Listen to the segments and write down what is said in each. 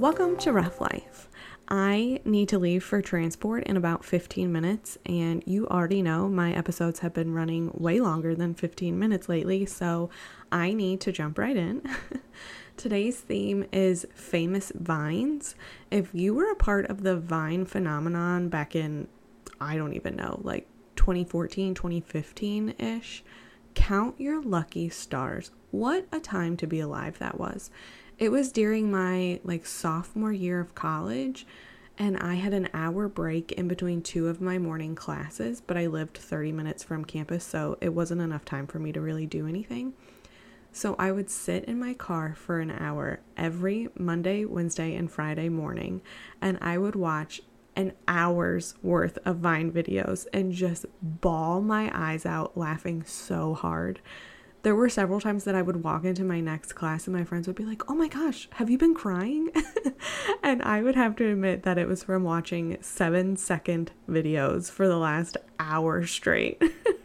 Welcome to Rough Life. I need to leave for transport in about 15 minutes, and you already know my episodes have been running way longer than 15 minutes lately, so I need to jump right in. Today's theme is famous vines. If you were a part of the Vine phenomenon back in, I don't even know, like 2014, 2015-ish, count your lucky stars. What a time to be alive that was. It was during my sophomore year of college, and I had an hour break in between two of my morning classes, but I lived 30 minutes from campus, so it wasn't enough time for me to really do anything. So I would sit in my car for an hour every Monday, Wednesday, and Friday morning, and I would watch an hour's worth of Vine videos and just bawl my eyes out laughing so hard. There were several times that I would walk into my next class and my friends would be like, "Oh my gosh, have you been crying?" And I would have to admit that it was from watching 7-second videos for the last hour straight.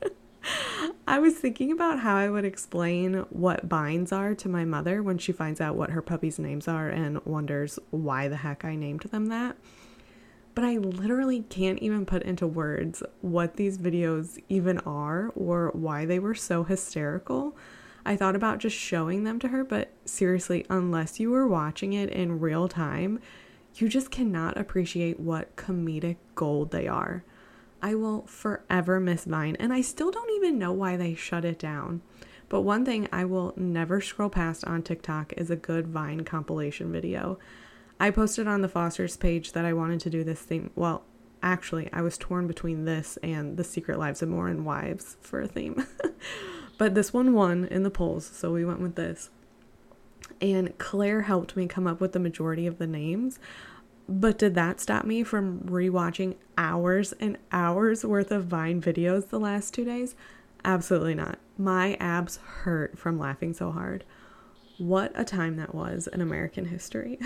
I was thinking about how I would explain what vines are to my mother when she finds out what her puppy's names are and wonders why the heck I named them that. But I literally can't even put into words what these videos even are or why they were so hysterical. I thought about just showing them to her, but seriously, unless you were watching it in real time, you just cannot appreciate what comedic gold they are. I will forever miss Vine, and I still don't even know why they shut it down. But one thing I will never scroll past on TikTok is a good Vine compilation video. I posted on the Foster's page that I wanted to do this theme. Well, actually, I was torn between this and The Secret Lives of Morin Wives for a theme. But this one won in the polls, so we went with this. And Claire helped me come up with the majority of the names. But did that stop me from rewatching hours and hours worth of Vine videos the last 2 days? Absolutely not. My abs hurt from laughing so hard. What a time that was in American history.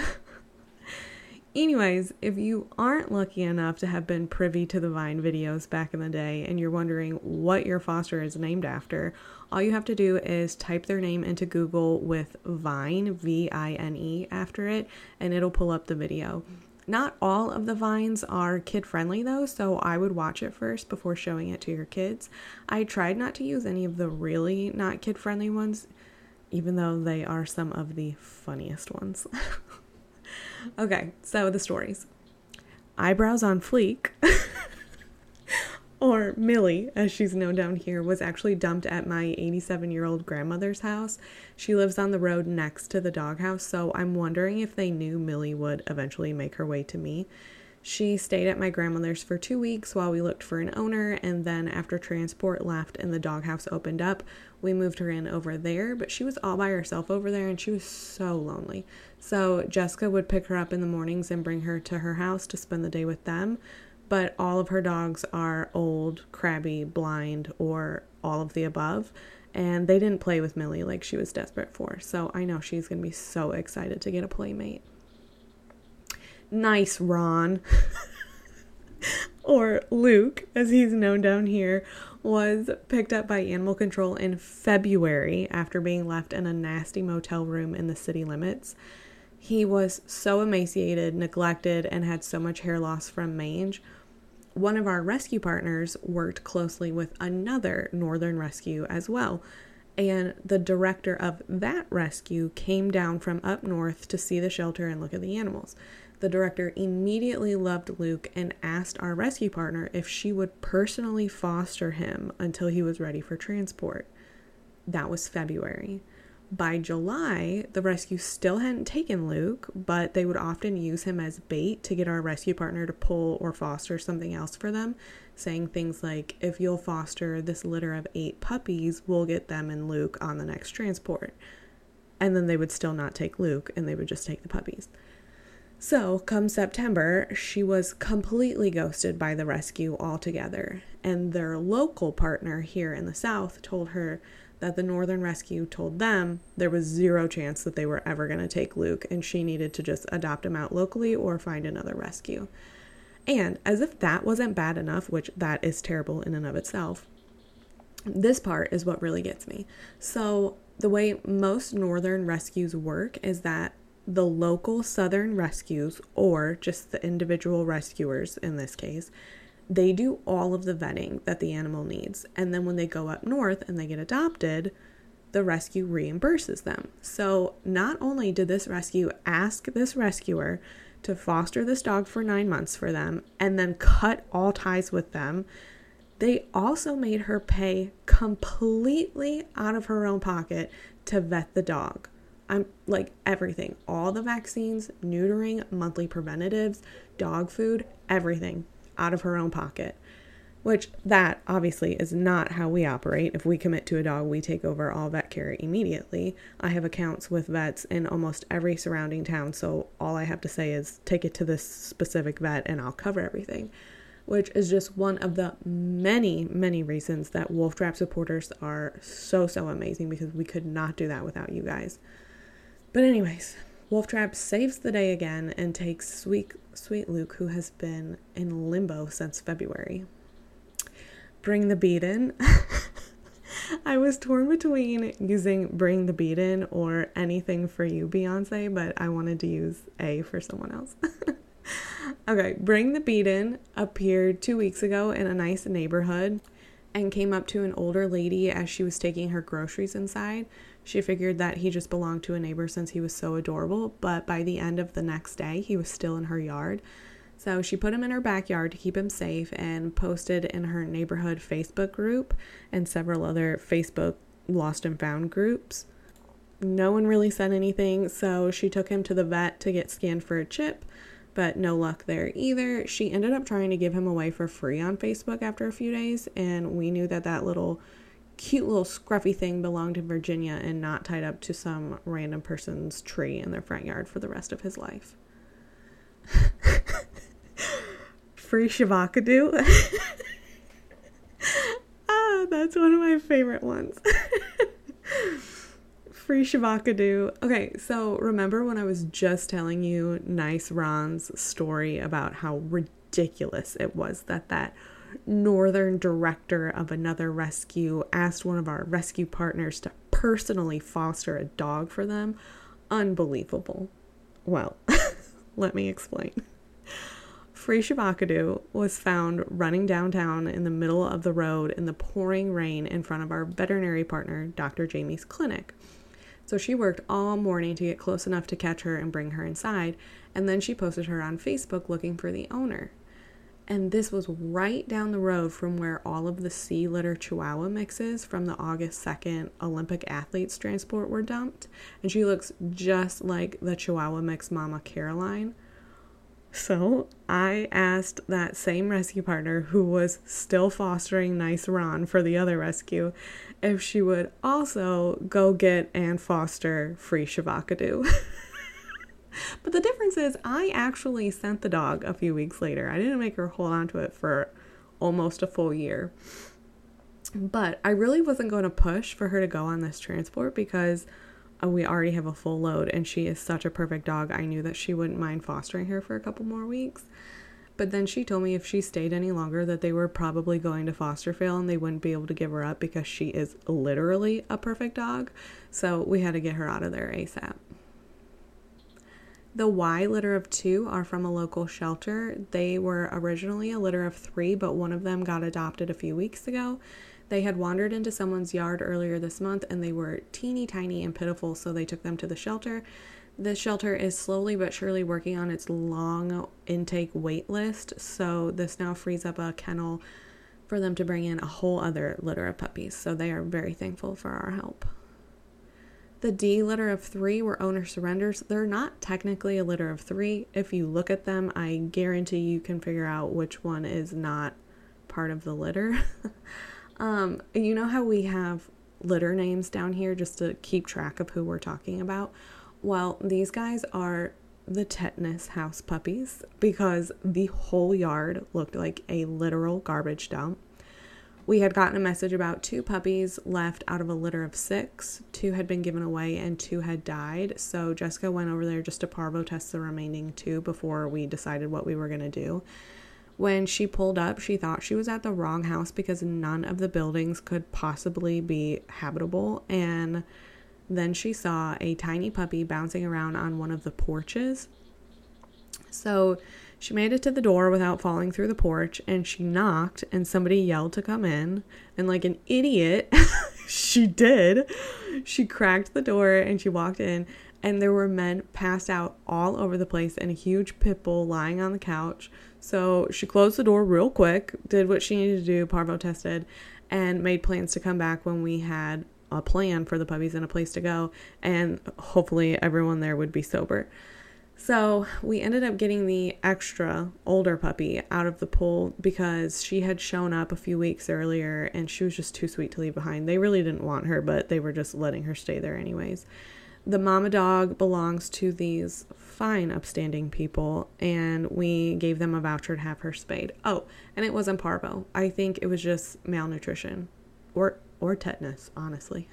Anyways, if you aren't lucky enough to have been privy to the Vine videos back in the day and you're wondering what your foster is named after, all you have to do is type their name into Google with Vine, V-I-N-E, after it, and it'll pull up the video. Not all of the Vines are kid-friendly though, so I would watch it first before showing it to your kids. I tried not to use any of the really not kid-friendly ones, even though they are some of the funniest ones. Okay, so the stories. Eyebrows on Fleek, or Millie, as she's known down here, was actually dumped at my 87-year-old grandmother's house. She lives on the road next to the doghouse, so I'm wondering if they knew Millie would eventually make her way to me. She stayed at my grandmother's for 2 weeks while we looked for an owner, and then after transport left and the doghouse opened up, we moved her in over there, but she was all by herself over there and she was so lonely. So Jessica would pick her up in the mornings and bring her to her house to spend the day with them, but all of her dogs are old, crabby, blind, or all of the above, and they didn't play with Millie like she was desperate for, so I know she's going to be so excited to get a playmate. Nice, Ron. Or Luke, as he's known down here, was picked up by animal control in February after being left in a nasty motel room in the city limits. He was so emaciated, neglected, and had so much hair loss from mange. One of our rescue partners worked closely with another Northern Rescue as well, and the director of that rescue came down from up north to see the shelter and look at the animals. The director immediately loved Luke and asked our rescue partner if she would personally foster him until he was ready for transport. That was February. By July, the rescue still hadn't taken Luke, but they would often use him as bait to get our rescue partner to pull or foster something else for them, saying things like, "If you'll foster this litter of 8 puppies, we'll get them and Luke on the next transport." And then they would still not take Luke, and they would just take the puppies. So, come September, she was completely ghosted by the rescue altogether, and their local partner here in the South told her that the Northern Rescue told them there was 0 chance that they were ever going to take Luke, and she needed to just adopt him out locally or find another rescue. And as if that wasn't bad enough, which that is terrible in and of itself, this part is what really gets me. So the way most Northern rescues work is that the local Southern Rescues, or just the individual rescuers in this case, they do all of the vetting that the animal needs. And then when they go up north and they get adopted, the rescue reimburses them. So not only did this rescue ask this rescuer to foster this dog for 9 months for them and then cut all ties with them, they also made her pay completely out of her own pocket to vet the dog. I'm like everything, all the vaccines, neutering, monthly preventatives, dog food, everything out of her own pocket. Which that obviously is not how we operate. If we commit to a dog, we take over all vet care immediately. I have accounts with vets in almost every surrounding town, so all I have to say is take it to this specific vet and I'll cover everything. Which is just one of the many, many reasons that Wolf Trap supporters are so amazing, because we could not do that without you guys. But anyways, Wolf Trap saves the day again and takes sweet Luke, who has been in limbo since February. Bring the Beat In. I was torn between using Bring the Beat In or Anything for You, Beyonce, but I wanted to use A for someone else. Okay, Bring the Beat In appeared 2 weeks ago in a nice neighborhood and came up to an older lady as she was taking her groceries inside. She figured that he just belonged to a neighbor since he was so adorable, but by the end of the next day, he was still in her yard. So she put him in her backyard to keep him safe and posted in her neighborhood Facebook group and several other Facebook lost and found groups. No one really said anything, so she took him to the vet to get scanned for a chip, but no luck there either. She ended up trying to give him away for free on Facebook after a few days, and we knew that that little cute little scruffy thing belonged to Virginia and not tied up to some random person's tree in their front yard for the rest of his life. Free Shavakadu. That's one of my favorite ones. Free Shavakadu. Okay, so remember when I was just telling you Nice Ron's story about how ridiculous it was that northern director of another rescue asked one of our rescue partners to personally foster a dog for them? Unbelievable. Well, let me explain. Free Shavakadu was found running downtown in the middle of the road in the pouring rain in front of our veterinary partner, Dr. Jamie's clinic. So she worked all morning to get close enough to catch her and bring her inside, and then she posted her on Facebook looking for the owner. And this was right down the road from where all of the sea litter Chihuahua mixes from the August 2nd Olympic athletes transport were dumped. And she looks just like the Chihuahua mix mama Caroline. So I asked that same rescue partner, who was still fostering Nice Ron for the other rescue, if she would also go get and foster Free Shavakadu. But the difference is I actually sent the dog a few weeks later. I didn't make her hold on to it for almost a full year. But I really wasn't going to push for her to go on this transport because we already have a full load and she is such a perfect dog. I knew that she wouldn't mind fostering her for a couple more weeks. But then she told me if she stayed any longer that they were probably going to foster fail and they wouldn't be able to give her up because she is literally a perfect dog. So we had to get her out of there ASAP. The Y litter of 2 are from a local shelter. They were originally a litter of 3, but one of them got adopted a few weeks ago. They had wandered into someone's yard earlier this month and they were teeny tiny and pitiful, so they took them to the shelter. The shelter is slowly but surely working on its long intake wait list, so this now frees up a kennel for them to bring in a whole other litter of puppies, so they are very thankful for our help. The D litter of 3 were owner surrenders. They're not technically a litter of 3. If you look at them, I guarantee you can figure out which one is not part of the litter. You know how we have litter names down here just to keep track of who we're talking about? Well, these guys are the tetanus house puppies because the whole yard looked like a literal garbage dump. We had gotten a message about 2 puppies left out of a litter of 6. 2 had been given away and 2 had died. So Jessica went over there just to parvo test the remaining 2 before we decided what we were going to do. When she pulled up, she thought she was at the wrong house because none of the buildings could possibly be habitable. And then she saw a tiny puppy bouncing around on one of the porches. So she made it to the door without falling through the porch, and she knocked, and somebody yelled to come in, and like an idiot, she did. She cracked the door and she walked in, and there were men passed out all over the place and a huge pit bull lying on the couch. So she closed the door real quick, did what she needed to do, parvo tested, and made plans to come back when we had a plan for the puppies and a place to go, and hopefully everyone there would be sober. So we ended up getting the extra older puppy out of the pool because she had shown up a few weeks earlier and she was just too sweet to leave behind. They really didn't want her, but they were just letting her stay there anyways. The mama dog belongs to these fine, upstanding people, and we gave them a voucher to have her spayed. Oh, and it wasn't parvo. I think it was just malnutrition or tetanus, honestly.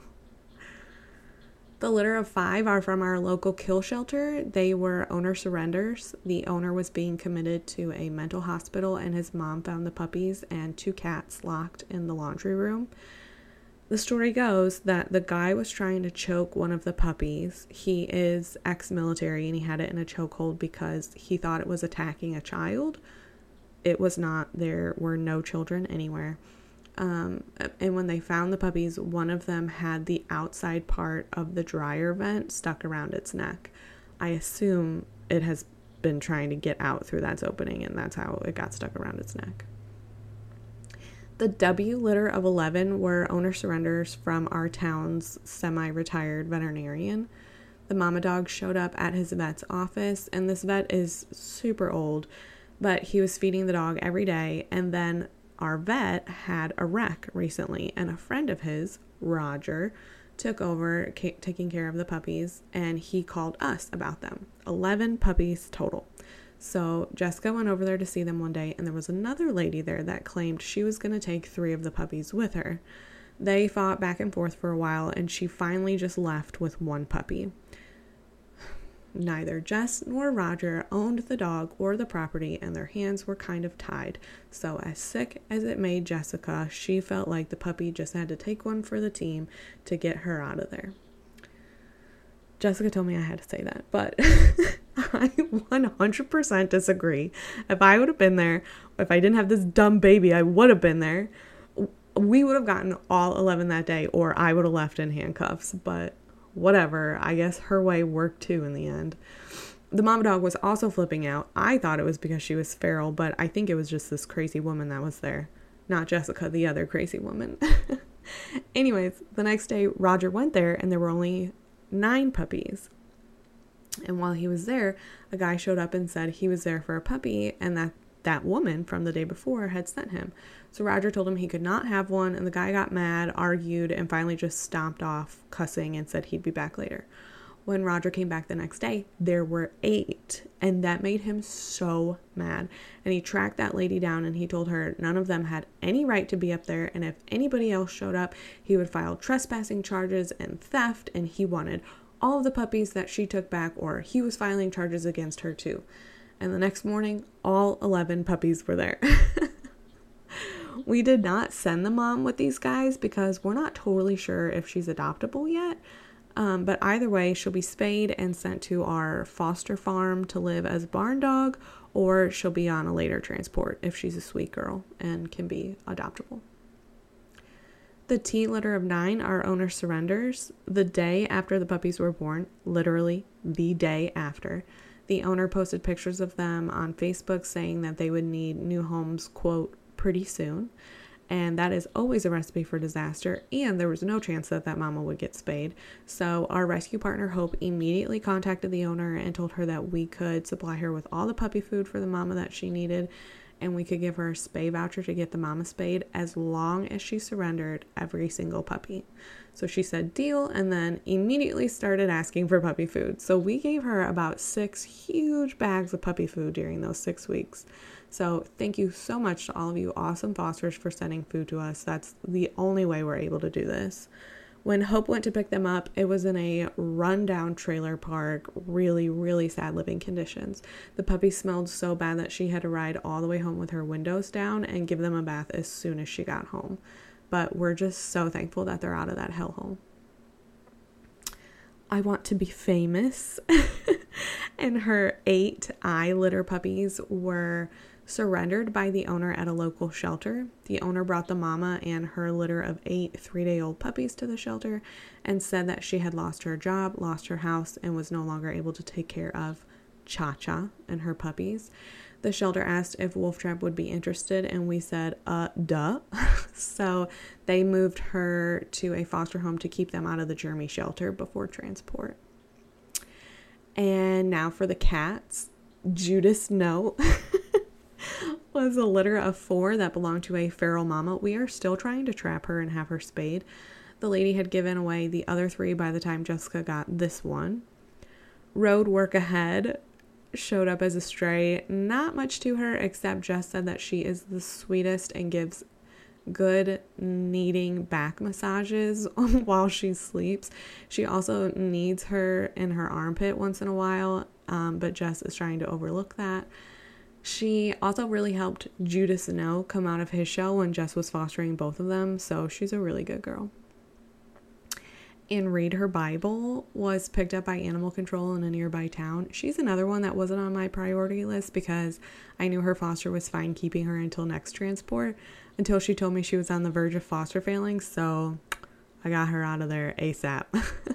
The litter of 5 are from our local kill shelter. They were owner surrenders. The owner was being committed to a mental hospital, and his mom found the puppies and 2 cats locked in the laundry room. The story goes that the guy was trying to choke one of the puppies. He is ex-military, and he had it in a chokehold because he thought it was attacking a child. It was not. There were no children anywhere. And when they found the puppies, one of them had the outside part of the dryer vent stuck around its neck. I assume it has been trying to get out through that opening, and that's how it got stuck around its neck. The W litter of 11 were owner surrenders from our town's semi-retired veterinarian. The mama dog showed up at his vet's office, and this vet is super old, but he was feeding the dog every day, and then our vet had a wreck recently, and a friend of his, Roger, took over taking care of the puppies, and he called us about them. 11 puppies total. So Jessica went over there to see them one day, and there was another lady there that claimed she was going to take 3 of the puppies with her. They fought back and forth for a while, and she finally just left with 1 puppy. Neither Jess nor Roger owned the dog or the property, and their hands were kind of tied. So as sick as it made Jessica, she felt like the puppy just had to take one for the team to get her out of there. Jessica told me I had to say that, but I 100% disagree. If I would have been there, if I didn't have this dumb baby, I would have been there. We would have gotten all 11 that day, or I would have left in handcuffs, but whatever. I guess her way worked too in the end. The mama dog was also flipping out. I thought it was because she was feral, but I think it was just this crazy woman that was there. Not Jessica, the other crazy woman. Anyways, the next day, Roger went there, and there were only 9 puppies. And while he was there, a guy showed up and said he was there for a puppy, and that woman from the day before had sent him. So Roger told him he could not have one, and the guy got mad, argued, and finally just stomped off, cussing, and said he'd be back later. When Roger came back the next day, there were 8, and that made him so mad. And he tracked that lady down, and he told her none of them had any right to be up there, and if anybody else showed up, he would file trespassing charges and theft, and he wanted all of the puppies that she took back, or he was filing charges against her too. And the next morning, all 11 puppies were there. We did not send the mom with these guys because we're not totally sure if she's adoptable yet. But either way, she'll be spayed and sent to our foster farm to live as a barn dog, or she'll be on a later transport if she's a sweet girl and can be adoptable. The T litter of 9 are owner surrenders. The day after the puppies were born, literally the day after, the owner posted pictures of them on Facebook saying that they would need new homes, quote, pretty soon. And that is always a recipe for disaster, and there was no chance that mama would get spayed. So our rescue partner, Hope, immediately contacted the owner and told her that we could supply her with all the puppy food for the mama that she needed, and we could give her a spay voucher to get the mama spayed as long as she surrendered every single puppy. So she said deal, and then immediately started asking for puppy food. So we gave her about 6 huge bags of puppy food during those 6 weeks. So thank you so much to all of you awesome fosters for sending food to us. That's the only way we're able to do this. When Hope went to pick them up, it was in a rundown trailer park, really, really sad living conditions. The puppies smelled so bad that she had to ride all the way home with her windows down and give them a bath as soon as she got home. But we're just so thankful that they're out of that hellhole. I want to be famous. And her 8 litter puppies were surrendered by the owner at a local shelter. The owner brought the mama and her litter of 8 3-day-old puppies to the shelter and said that she had lost her job, lost her house, and was no longer able to take care of Cha-Cha and her puppies. The shelter asked if Wolf Trap would be interested, and we said, duh. So they moved her to a foster home to keep them out of the Jeremy shelter before transport. And now for the cats. Judas Note was a litter of 4 that belonged to a feral mama. We are still trying to trap her and have her spayed. The lady had given away the other 3 by the time Jessica got this one. Road Work Ahead showed up as a stray. Not much to her, except Jess said that she is the sweetest and gives good kneading back massages while she sleeps. She also needs her in her armpit once in a while, but Jess is trying to overlook that. She also really helped Judas Snow come out of his shell when Jess was fostering both of them, so she's a really good girl. And Read Her Bible was picked up by animal control in a nearby town. She's another one that wasn't on my priority list because I knew her foster was fine keeping her until next transport, until she told me she was on the verge of foster failing, so I got her out of there ASAP.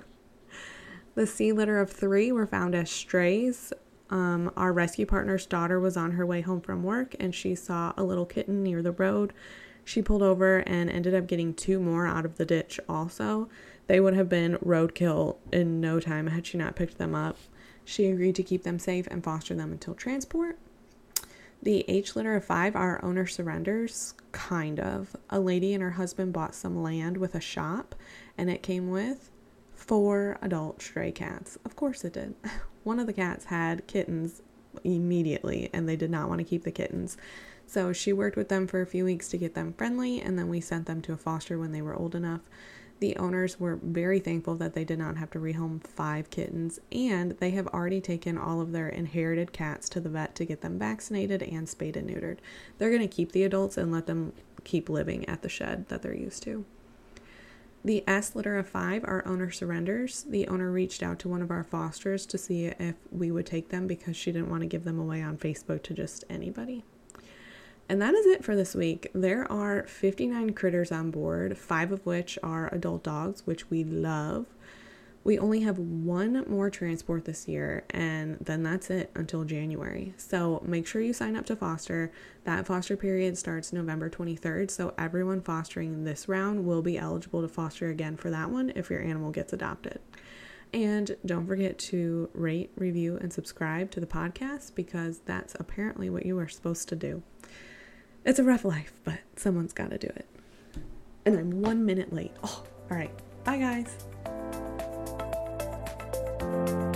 The C litter of 3 were found as strays. Our rescue partner's daughter was on her way home from work and she saw a little kitten near the road. She pulled over and ended up getting 2 more out of the ditch also. They would have been roadkill in no time had she not picked them up. She agreed to keep them safe and foster them until transport. The H litter of 5, our owner surrenders, kind of. A lady and her husband bought some land with a shop, and it came with 4 adult stray cats. Of course it did. One of the cats had kittens immediately, and they did not want to keep the kittens. So she worked with them for a few weeks to get them friendly, and then we sent them to a foster when they were old enough. The owners were very thankful that they did not have to rehome 5 kittens, and they have already taken all of their inherited cats to the vet to get them vaccinated and spayed and neutered. They're going to keep the adults and let them keep living at the shed that they're used to. The S litter of 5, our owner surrenders. The owner reached out to one of our fosters to see if we would take them because she didn't want to give them away on Facebook to just anybody. And that is it for this week. There are 59 critters on board, 5 of which are adult dogs, which we love. We only have 1 more transport this year, and then that's it until January. So make sure you sign up to foster. That foster period starts November 23rd, so everyone fostering this round will be eligible to foster again for that one if your animal gets adopted. And don't forget to rate, review, and subscribe to the podcast because that's apparently what you are supposed to do. It's a rough life, but someone's got to do it. And I'm 1 minute late. Oh, all right. Bye, guys.